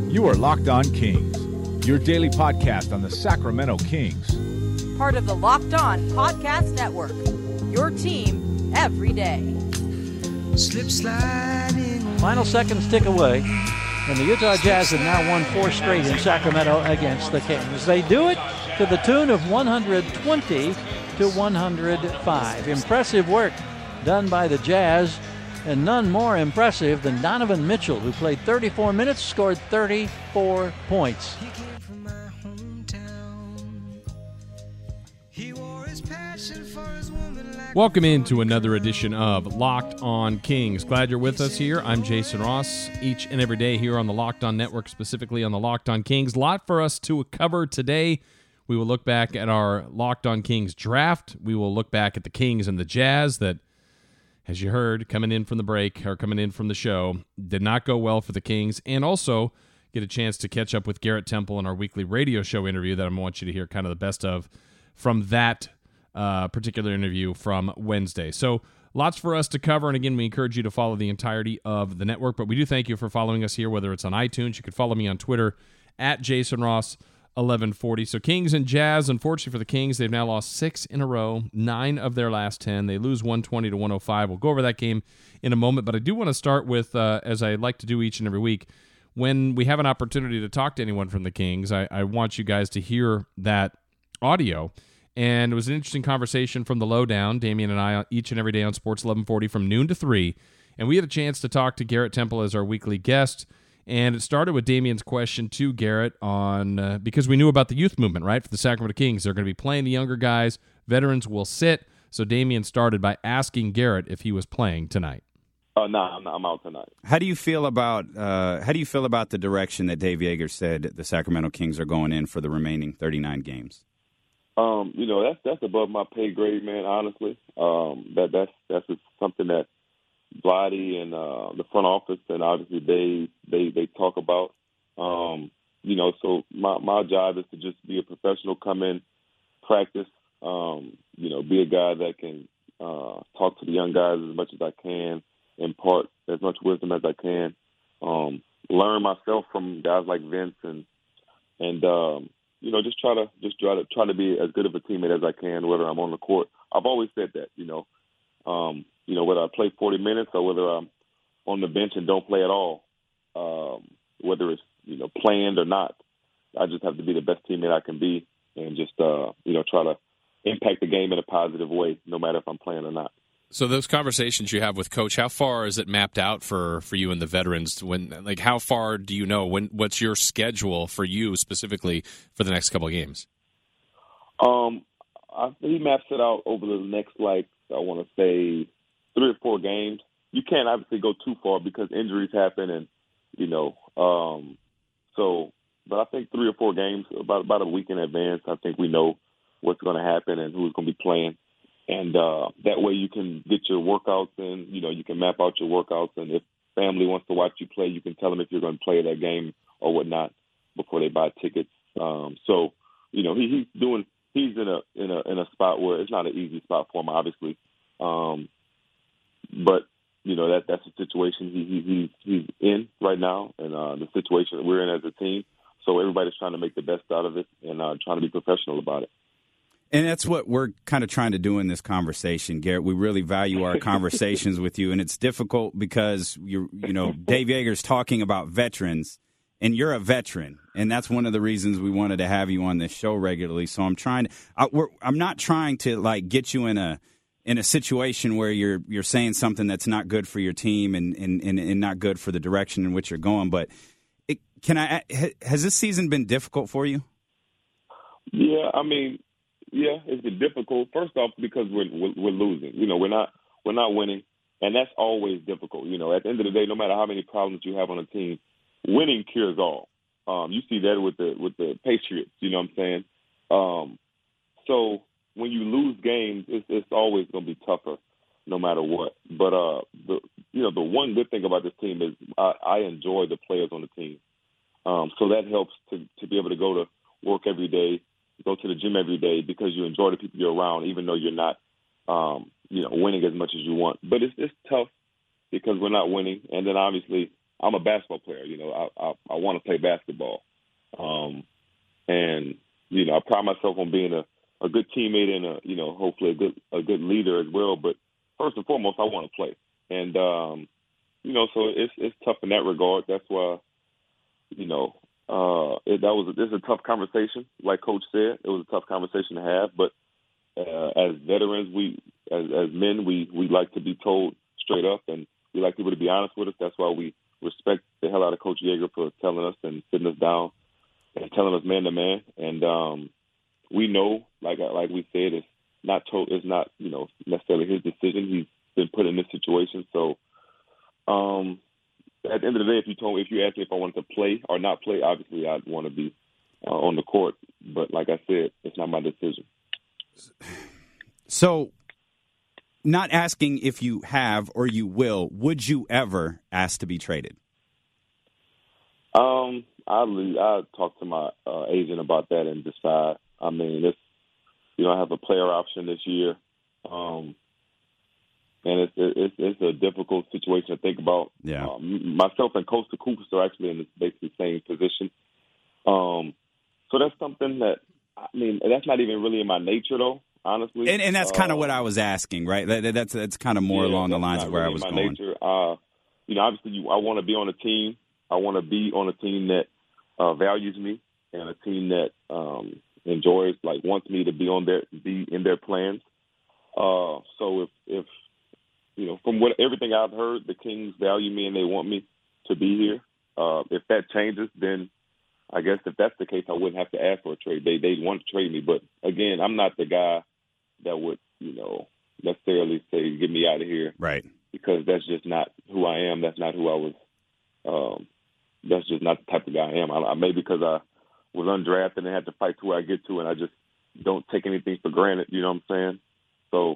You are Locked On Kings, your daily podcast on the Sacramento Kings. Part of the Locked On Podcast Network, your team every day. Slip sliding. Final seconds tick away, and the Utah Jazz have now won 4 straight in Sacramento against the Kings. They do it to the tune of 120 to 105. Impressive work done by the Jazz, and none more impressive than Donovan Mitchell, who played 34 minutes, scored 34 points. Welcome into another edition of Locked On Kings. Glad you're with us here. I'm Jason Ross, each and every day here on the Locked On Network, specifically on the Locked On Kings. Lot for us to cover today. We will look back at our Locked On Kings draft. We will look back at the Kings and the Jazz that, as you heard, coming in from the break or coming in from the show, did not go well for the Kings, and also get a chance to catch up with Garrett Temple in our weekly radio show interview that I want you to hear kind of the best of from that particular interview from Wednesday. So lots for us to cover, and again, we encourage you to follow the entirety of the network, but we do thank you for following us here, whether it's on iTunes. You can follow me on Twitter at Jason Ross 1140. So Kings and Jazz, unfortunately for the Kings, they've now lost 6 in a row, 9 of their last 10. They lose 120 to 105. We'll go over that game in a moment, but I do want to start with, as I like to do each and every week, when we have an opportunity to talk to anyone from the Kings, I want you guys to hear that audio. And it was an interesting conversation from the lowdown, Damian and I, each and every day on Sports 1140 from noon to 3. And we had a chance to talk to Garrett Temple as our weekly guest. And it started with Damian's question to Garrett on, because we knew about the youth movement, right, for the Sacramento Kings. They're going to be playing the younger guys. Veterans will sit. So Damian started by asking Garrett if he was playing tonight. No, I'm out tonight. How do you feel about the direction that Dave Joerger said the Sacramento Kings are going in for the remaining 39 games? That's above my pay grade, man. Honestly, that's something that Vladdy and the front office and obviously they talk about. So my job is to just be a professional, come in, practice. Be a guy that can talk to the young guys as much as I can, impart as much wisdom as I can, learn myself from guys like Vince and just try to be as good of a teammate as I can, whether I'm on the court. I've always said that, whether I play 40 minutes or whether I'm on the bench and don't play at all, whether it's, planned or not, I just have to be the best teammate I can be and just, try to impact the game in a positive way, no matter if I'm playing or not. So those conversations you have with Coach, how far is it mapped out for you and the veterans? How far do you know? What's your schedule for you specifically for the next couple of games? He maps it out over the next, I want to say 3 or 4 games. You can't obviously go too far because injuries happen, and but I think 3 or 4 games, about a week in advance. I think we know what's going to happen and who's going to be playing. And that way you can get your workouts in, you can map out your workouts. And if family wants to watch you play, you can tell them if you're going to play that game or whatnot before they buy tickets. He's in a spot where it's not an easy spot for him, obviously. But that's the situation he's in right now, and the situation that we're in as a team. So everybody's trying to make the best out of it and trying to be professional about it. And that's what we're kind of trying to do in this conversation, Garrett. We really value our conversations with you, and it's difficult because Dave Joerger's talking about veterans, and you're a veteran, and that's one of the reasons we wanted to have you on this show regularly. So I'm not trying to get you in a situation where you're saying something that's not good for your team and not good for the direction in which you're going. But has this season been difficult for you? Yeah, yeah, it's been difficult. First off, because we're losing. We're not winning, and that's always difficult. At the end of the day, no matter how many problems you have on a team, winning cures all. You see that with the Patriots. You know what I'm saying? So when you lose games, it's always going to be tougher, no matter what. But the one good thing about this team is I enjoy the players on the team. So that helps to be able to go to work every day, go to the gym every day because you enjoy the people you're around, even though you're not, winning as much as you want. But it's tough because we're not winning. And then obviously, I'm a basketball player. You know, I want to play basketball, and you know, I pride myself on being a good teammate and you know, hopefully a good leader as well. But first and foremost, I want to play, and you know, so it's tough in that regard. That's why, you know, it's a tough conversation. Like Coach said, it was a tough conversation to have. But as veterans, as men, we like to be told straight up, and we like people to be honest with us. That's why we respect the hell out of Coach Joerger for telling us and sitting us down and telling us man to man. And we know, like we said, it's not you know, necessarily his decision. He's been put in this situation, so. At the end of the day, if you asked me if I wanted to play or not play, obviously I'd want to be on the court. But like I said, it's not my decision. So, not asking if you have or you will, would you ever ask to be traded? I'll talk to my agent about that and decide. I mean, I have a player option this year. And it's a difficult situation to think about. Yeah. Myself and Costa Cooper are actually in the basically same position. So that's something that, I mean, that's not even really in my nature, though, honestly. And that's kind of what I was asking, right? That's kind of more along the lines of where really I was going. Nature. You know, obviously, I want to be on a team. I want to be on a team that values me and a team that enjoys, like, wants me to be in their plans. So if you know, from everything I've heard, the Kings value me and they want me to be here. If that changes, then I guess if that's the case, I wouldn't have to ask for a trade. They want to trade me, but again, I'm not the guy that would, you know, necessarily say get me out of here, right? Because that's just not who I am. That's not who I was. That's just not the type of guy I am. Maybe because I was undrafted and had to fight to where I get to, and I just don't take anything for granted. You know what I'm saying? So.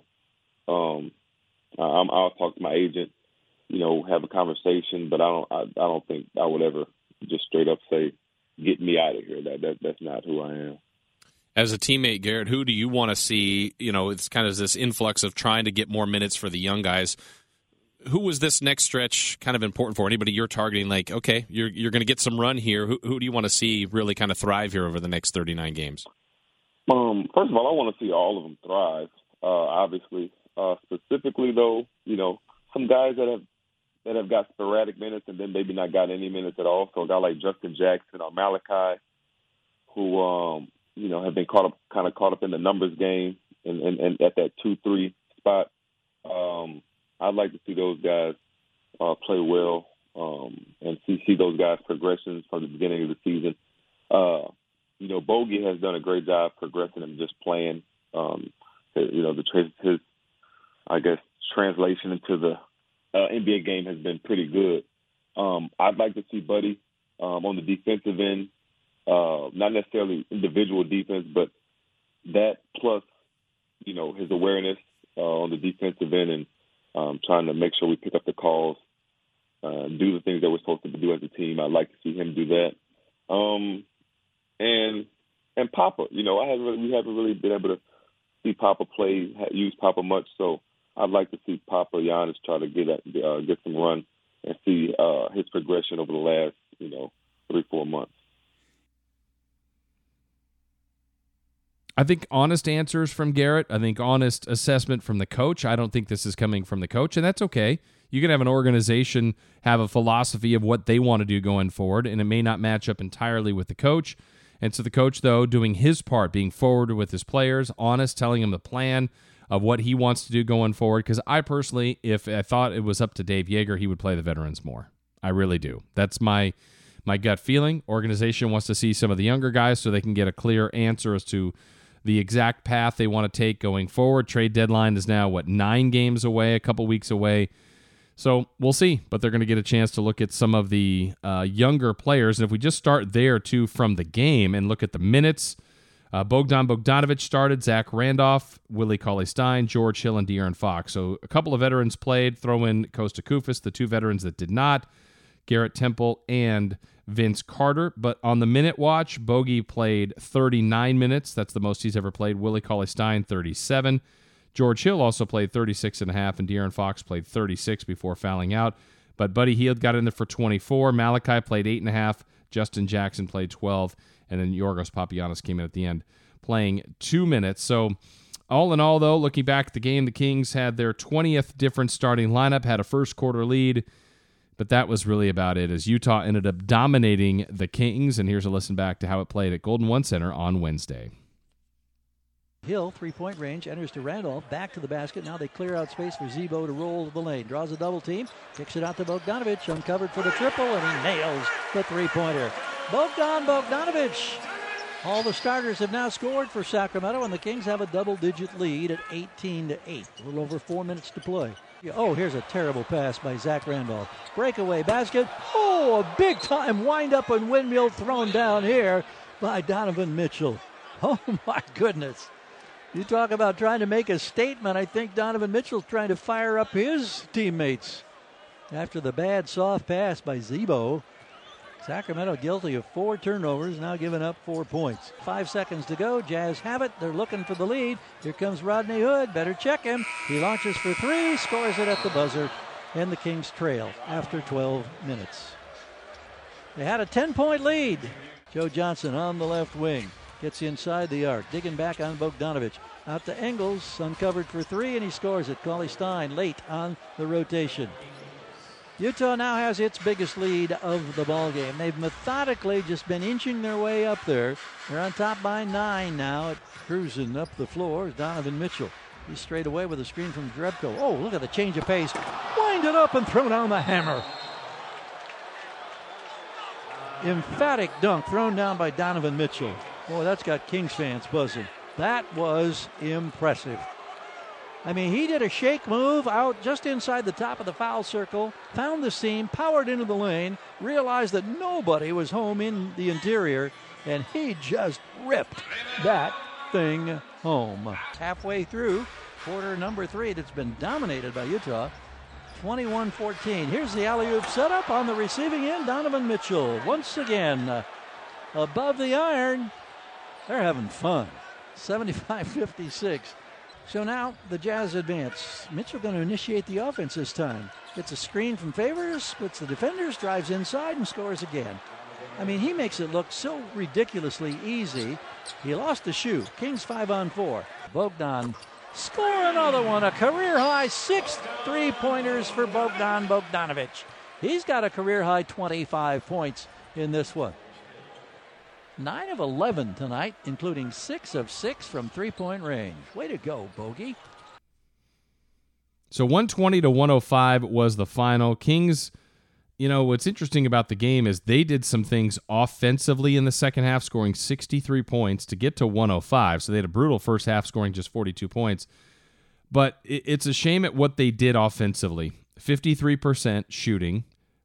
I'll talk to my agent, you know, have a conversation, but I don't think I would ever just straight up say, get me out of here. That's not who I am. As a teammate, Garrett, who do you want to see? You know, it's kind of this influx of trying to get more minutes for the young guys. Who was this next stretch kind of important for? Anybody you're targeting, like, okay, you're going to get some run here. Who do you want to see really kind of thrive here over the next 39 games? First of all, I want to see all of them thrive, obviously. Specifically, though, you know, some guys that have got sporadic minutes and then maybe not got any minutes at all. So a guy like Justin Jackson or Malachi, who you know, have been caught up in the numbers game and at that 2-3 spot. I'd like to see those guys play well and see those guys' progressions from the beginning of the season. You know, Bogey has done a great job progressing and just playing. You know, his I guess translation into the NBA game has been pretty good. I'd like to see Buddy on the defensive end, not necessarily individual defense, but that plus, you know, his awareness on the defensive end and trying to make sure we pick up the calls, do the things that we're supposed to do as a team. I'd like to see him do that. And Papa, you know, we haven't really been able to see Papa use Papa much, so I'd like to see Papa Giannis try to get some run and see his progression over the last, you know, 3-4 months. I think honest answers from Garrett. I think honest assessment from the coach. I don't think this is coming from the coach, and that's okay. You can have an organization have a philosophy of what they want to do going forward, and it may not match up entirely with the coach. And so the coach, though, doing his part, being forward with his players, honest, telling him the plan of what he wants to do going forward. Because I personally, if I thought it was up to Dave Joerger, he would play the veterans more. I really do. That's my gut feeling. Organization wants to see some of the younger guys so they can get a clear answer as to the exact path they want to take going forward. Trade deadline is now, 9 games away, a couple weeks away. So we'll see, but they're going to get a chance to look at some of the younger players. And if we just start there, too, from the game and look at the minutes, Bogdan Bogdanovic started, Zach Randolph, Willie Cauley-Stein, George Hill, and De'Aaron Fox. So a couple of veterans played. Throw in Kosta Koufos, the 2 veterans that did not, Garrett Temple and Vince Carter. But on the minute watch, Bogey played 39 minutes. That's the most he's ever played. Willie Cauley-Stein, 37. George Hill also played 36.5, and De'Aaron Fox played 36 before fouling out. But Buddy Hield got in there for 24. Malachi played 8.5. Justin Jackson played 12. And then Yorgos Papagiannis came in at the end, playing 2 minutes. So all in all, though, looking back at the game, the Kings had their 20th different starting lineup, had a first quarter lead. But that was really about it, as Utah ended up dominating the Kings. And here's a listen back to how it played at Golden One Center on Wednesday. Hill, three-point range, enters to Randolph, back to the basket. Now they clear out space for Zebo to roll the lane. Draws a double team, kicks it out to Bogdanovic, uncovered for the triple, and he nails the three-pointer. Bogdanovic. All the starters have now scored for Sacramento, and the Kings have a double-digit lead at 18-8. A little over 4 minutes to play. Oh, here's a terrible pass by Zach Randolph. Breakaway basket. Oh, a big-time wind-up and windmill thrown down here by Donovan Mitchell. Oh, my goodness. You talk about trying to make a statement. I think Donovan Mitchell's trying to fire up his teammates. After the bad soft pass by Zebo, Sacramento guilty of 4 turnovers, now giving up 4 points. 5 seconds to go. Jazz have it. They're looking for the lead. Here comes Rodney Hood. Better check him. He launches for 3, scores it at the buzzer, and the Kings trail after 12 minutes. They had a 10-point lead. Joe Johnson on the left wing. Gets inside the arc, digging back on Bogdanovic. Out to Engels, uncovered for 3, and he scores it. Cauley-Stein late on the rotation. Utah now has its biggest lead of the ballgame. They've methodically just been inching their way up there. They're on top by 9 now. Cruising up the floor is Donovan Mitchell. He's straight away with a screen from Drebko. Oh, look at the change of pace. Wind it up and throw down the hammer. Emphatic dunk thrown down by Donovan Mitchell. Boy, that's got Kings fans buzzing. That was impressive. I mean, he did a shake move out just inside the top of the foul circle, found the seam, powered into the lane, realized that nobody was home in the interior, and he just ripped that thing home. Halfway through quarter number 3 that's been dominated by Utah. 21-14. Here's the alley-oop setup on the receiving end. Donovan Mitchell once again above the iron. They're having fun. 75-56. So now the Jazz advance. Mitchell going to initiate the offense this time. Gets a screen from Favors, splits the defenders, drives inside, and scores again. I mean, he makes it look so ridiculously easy. He lost the shoe. Kings 5-on-4. Bogdan score another one. A career-high 6 3-pointers for Bogdanovic. He's got a career-high 25 points in this one. 9 of 11 tonight, including 6 of 6 from three-point range. Way to go, Bogey. So 120-105 was the final. Kings, you know, what's interesting about the game is they did some things offensively in the second half, scoring 63 points to get to 105. So they had a brutal first half, scoring just 42 points. But it's a shame at what they did offensively. 53% shooting,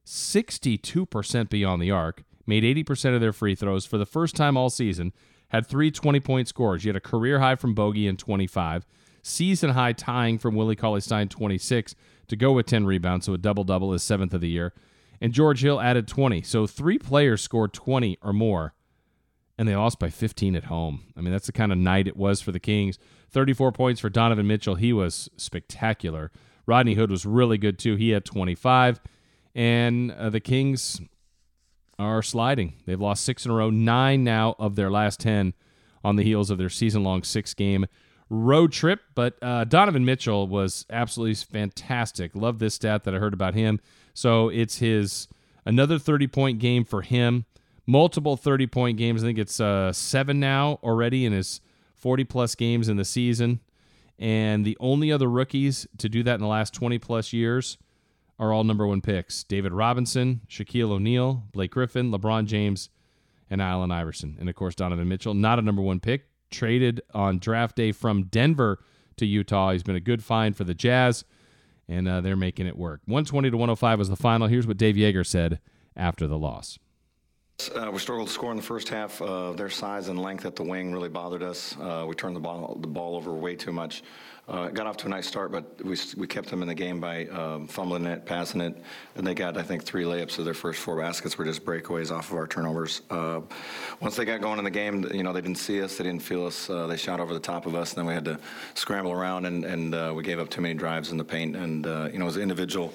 62% beyond the arc. Made 80% of their free throws for the first time all season, had 3 20-point scores. You had a career high from Bogey in 25, season high tying from Willie Cauley-Stein 26 to go with 10 rebounds, so a double-double is 7th of the year. And George Hill added 20. So 3 players scored 20 or more, and they lost by 15 at home. I mean, that's the kind of night it was for the Kings. 34 points for Donovan Mitchell. He was spectacular. Rodney Hood was really good, too. He had 25. And the Kings are sliding. They've lost 6 in a row, 9 now of their last 10 on the heels of their season-long 6-game road trip. But Donovan Mitchell was absolutely fantastic. Love this stat that I heard about him. So it's his another 30-point game for him. Multiple 30-point games. I think it's 7 now already in his 40-plus games in the season. And the only other rookies to do that in the last 20-plus years are all number 1 picks. David Robinson, Shaquille O'Neal, Blake Griffin, LeBron James, and Allen Iverson. And, of course, Donovan Mitchell, not a number 1 pick, traded on draft day from Denver to Utah. He's been a good find for the Jazz, and they're making it work. 120-105 was the final. Here's what Dave Joerger said after the loss. We struggled to score in the first half. Their size and length at the wing really bothered us. We turned the ball over way too much. Got off to a nice start, but we kept them in the game by fumbling it, passing it, and they got, I think, 3 layups of their first 4 baskets were just breakaways off of our turnovers. Once they got going in the game, you know, they didn't see us, they didn't feel us, they shot over the top of us, and then we had to scramble around, and we gave up too many drives in the paint, and you know, it was individual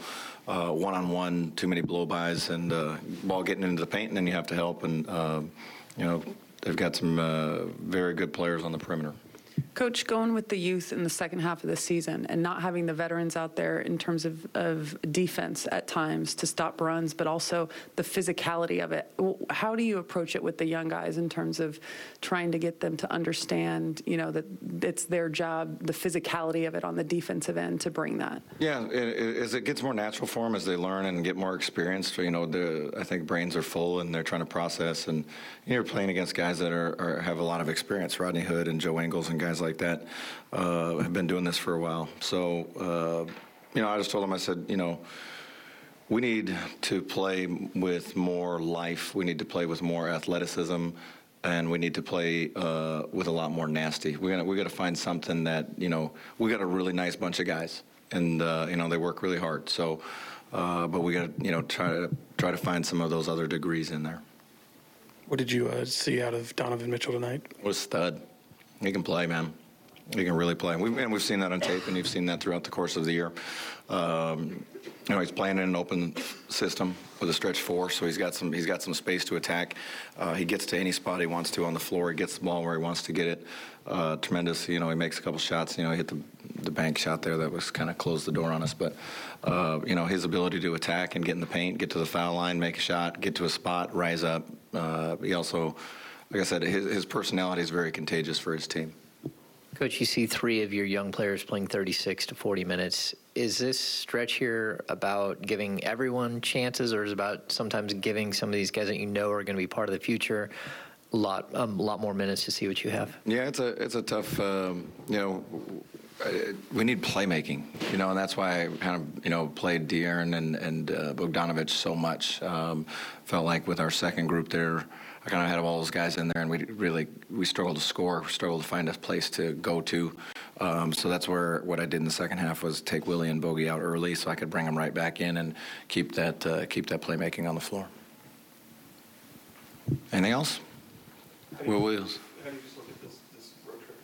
one-on-one, too many blow-bys, and ball getting into the paint, and then you have to help. And, they've got some very good players on the perimeter. Coach, going with the youth in the second half of the season and not having the veterans out there in terms of defense at times to stop runs, but also the physicality of it. How do you approach it with the young guys in terms of trying to get them to understand, that it's their job, the physicality of it on the defensive end to bring that? Yeah, as it gets more natural for them as they learn and get more experienced, I think brains are full and they're trying to process. And you're playing against guys that have a lot of experience. Rodney Hood and Joe Ingles and guys like that have been doing this for a while. So, I just told them, I said, we need to play with more life. We need to play with more athleticism, and we need to play with a lot more nasty. We got to find something that, we got a really nice bunch of guys, and they work really hard. So, but we got to try to find some of those other degrees in there. What did you see out of Donovan Mitchell tonight? Was stud. He can play, man. He can really play. We've seen that on tape, and you've seen that throughout the course of the year. He's playing in an open system with a stretch four, so he's got some space to attack. He gets to any spot he wants to on the floor. He gets the ball where he wants to get it. Tremendous. He makes a couple shots. He hit the bank shot there that was kind of closed the door on us. But his ability to attack and get in the paint, get to the foul line, make a shot, get to a spot, rise up. He also, like I said, his personality is very contagious for his team. Coach, you see 3 of your young players playing 36 to 40 minutes. Is this stretch here about giving everyone chances, or is it about sometimes giving some of these guys that are going to be part of the future a lot more minutes to see what you have? Yeah, it's a tough, we need playmaking, and that's why I kind of, played De'Aaron and Bogdanovic so much. Felt like with our second group there, I kind of had all those guys in there, and we struggled to score, struggled to find a place to go to. So that's what I did in the second half was take Willie and Bogey out early, so I could bring them right back in and keep that playmaking on the floor. Anything else? Will Williams. How do you just look at this road trip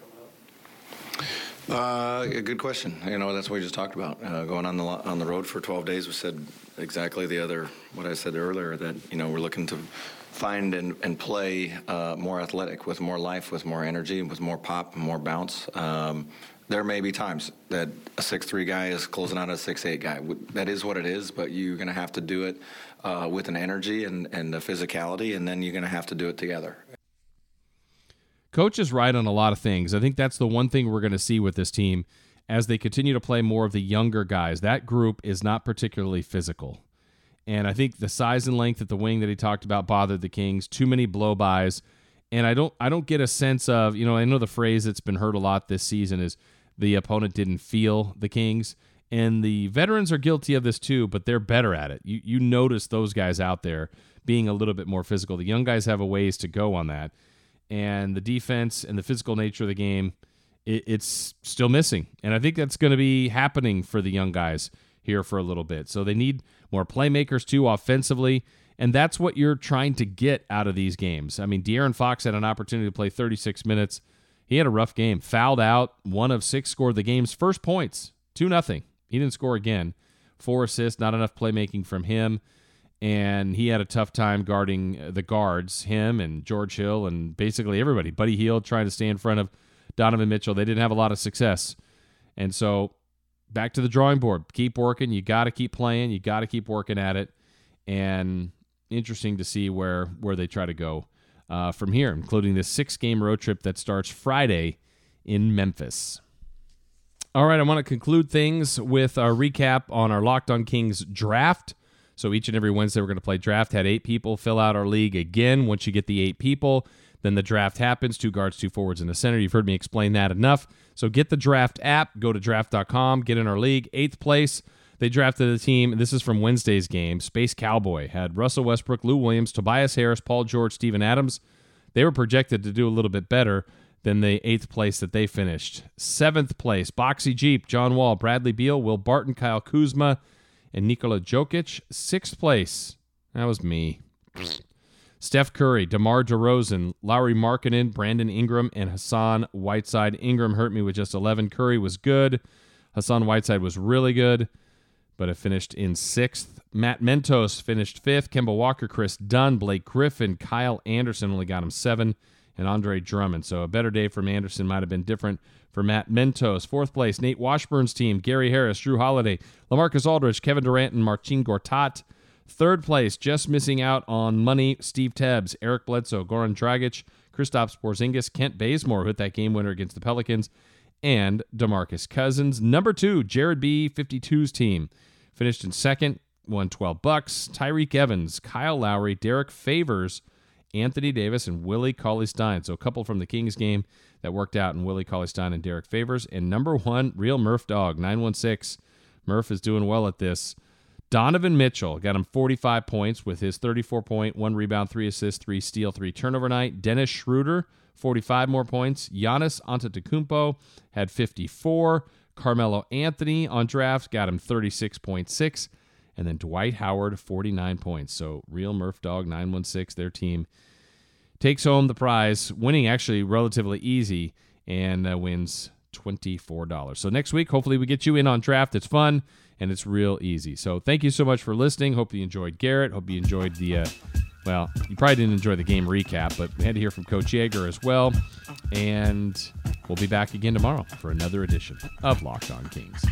coming up? A good question. That's what we just talked about. Going on the road for 12 days, we said exactly what I said earlier, that we're looking to find and play more athletic, with more life, with more energy, with more pop, more bounce. There may be times that a 6'3" guy is closing out a 6'8" guy. That is what it is, but you're going to have to do it with an energy and a physicality, and then you're going to have to do it together. Coach is right on a lot of things. I think that's the one thing we're going to see with this team as they continue to play more of the younger guys. That group is not particularly physical. And I think the size and length at the wing that he talked about bothered the Kings. Too many blow-bys. And I don't get a sense of, I know the phrase that's been heard a lot this season is the opponent didn't feel the Kings. And the veterans are guilty of this too, but they're better at it. You notice those guys out there being a little bit more physical. The young guys have a ways to go on that. And the defense and the physical nature of the game, it's still missing. And I think that's going to be happening for the young guys here for a little bit. So they need more playmakers too offensively, and that's what you're trying to get out of these games. I mean, De'Aaron Fox had an opportunity to play 36 minutes. He had a rough game. Fouled out, 1 of 6, scored the game's first points, 2-0. He didn't score again. 4 assists, not enough playmaking from him. And he had a tough time guarding the guards, him and George Hill and basically everybody. Buddy Hield trying to stay in front of Donovan Mitchell. They didn't have a lot of success. And so back to the drawing board. Keep working. You got to keep playing. You got to keep working at it. And interesting to see where they try to go from here, including this 6-game road trip that starts Friday in Memphis. All right, I want to conclude things with a recap on our Locked On Kings draft. So each and every Wednesday, we're going to play draft. Had 8 people fill out our league again. Once you get the 8 people, then the draft happens. 2 guards, 2 forwards, and a center. You've heard me explain that enough. So get the draft app. Go to draft.com. Get in our league. 8th place, they drafted a team. This is from Wednesday's game. Space Cowboy had Russell Westbrook, Lou Williams, Tobias Harris, Paul George, Steven Adams. They were projected to do a little bit better than the 8th place that they finished. 7th place, Boxy Jeep, John Wall, Bradley Beal, Will Barton, Kyle Kuzma, and Nikola Jokic. 6th place, that was me. Steph Curry, DeMar DeRozan, Lauri Markkanen, Brandon Ingram, and Hassan Whiteside. Ingram hurt me with just 11. Curry was good. Hassan Whiteside was really good. but have finished in 6th. Matt Mentos finished 5th. Kemba Walker, Chris Dunn, Blake Griffin, Kyle Anderson only got him 7, and Andre Drummond. So a better day from Anderson might have been different for Matt Mentos. 4th place, Nate Washburn's team, Gary Harris, Drew Holiday, LaMarcus Aldridge, Kevin Durant, and Marcin Gortat. 3rd place, just missing out on money, Steve Tebbs, Eric Bledsoe, Goran Dragic, Kristaps Porzingis, Kent Bazemore, who hit that game winner against the Pelicans, and DeMarcus Cousins. Number 2, Jared B. 52's team, finished in 2nd, won $12. Tyreek Evans, Kyle Lowry, Derek Favors, Anthony Davis, and Willie Cauley-Stein. So a couple from the Kings game that worked out in Willie Cauley-Stein and Derek Favors. And number 1, Real Murph Dog, 916. Murph is doing well at this. Donovan Mitchell got him 45 points with his 34-point, 1 rebound, 3 assists, 3 steal, 3 turnover night. Dennis Schroeder, 45 more points. Giannis Antetokounmpo had 54. Carmelo Anthony on drafts got him 36.6. And then Dwight Howard, 49 points. So Real Murph Dog, 916, their team takes home the prize, winning actually relatively easy, and wins $24. So next week, hopefully we get you in on draft. It's fun, and it's real easy. So thank you so much for listening. Hope you enjoyed Garrett. Hope you enjoyed the, well, you probably didn't enjoy the game recap, but we had to hear from Coach Yeager as well. And we'll be back again tomorrow for another edition of Locked On Kings.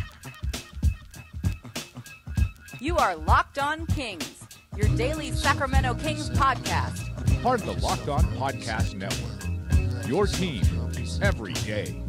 You are Locked On Kings, your daily Sacramento Kings podcast. Part of the Locked On Podcast Network. Your team every day.